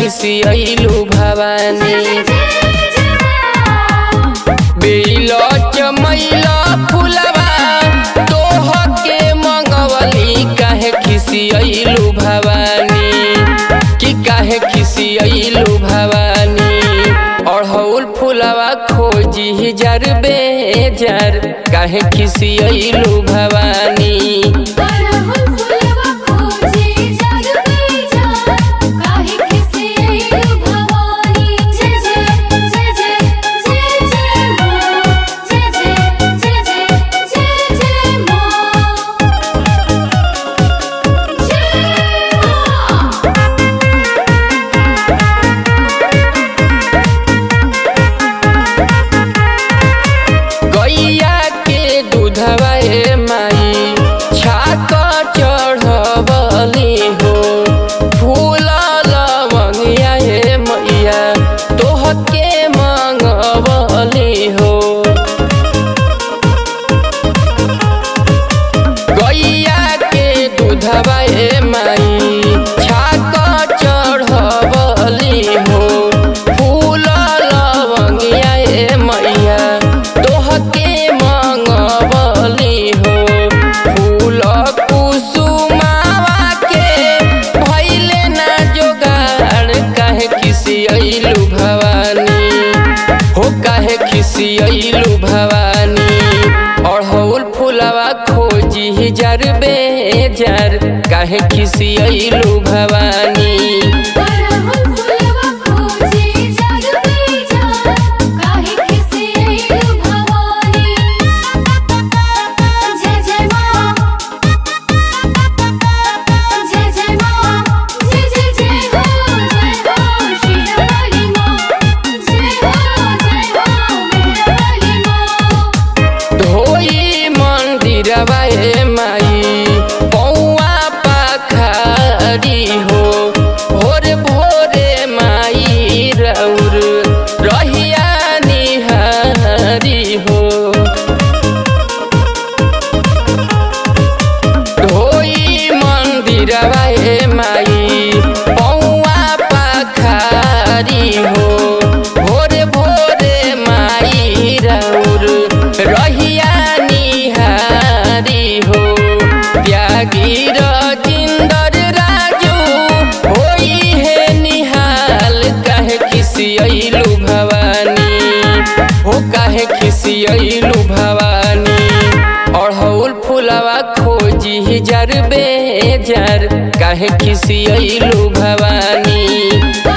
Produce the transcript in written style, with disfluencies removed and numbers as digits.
खिसियलू भवानी। बेला चमैला फुलवा तोह के मंगवली काहे खिसियलू भवानी कि काहे खिसियलू भवानी। अड़हुल फुलवा खोजी जार बेजार काहे खिसियलू भवानी। खिसियलू भवानी हो काहे खिसियलू भवानी। अड़हुल फुलवा खोजी जार बेजार काहे खिसियलू भवानी। खिसियलू भवानी हो काहे खिसियलू भवानी। अड़हुल फुलवा खोजी जार बेजार काहे खिसियलू भवानी।